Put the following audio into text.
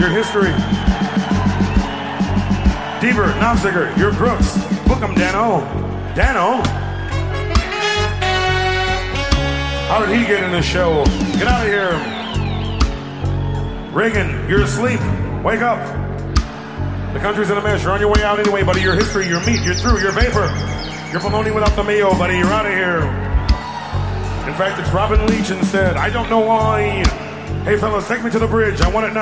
your history. Deaver, Knobsticker, your crooks. Book 'em, Dano. Dano? How did he get in the show? Get out of here. Reagan, you're asleep. Wake up. The country's in a mess. You're on your way out anyway, buddy. Your history, your meat, you're through, your vapor. You're bologna without the mayo, buddy. You're out of here. In fact, it's Robin Leach instead. I don't know why. Hey, fellas, take me to the bridge. I want it now.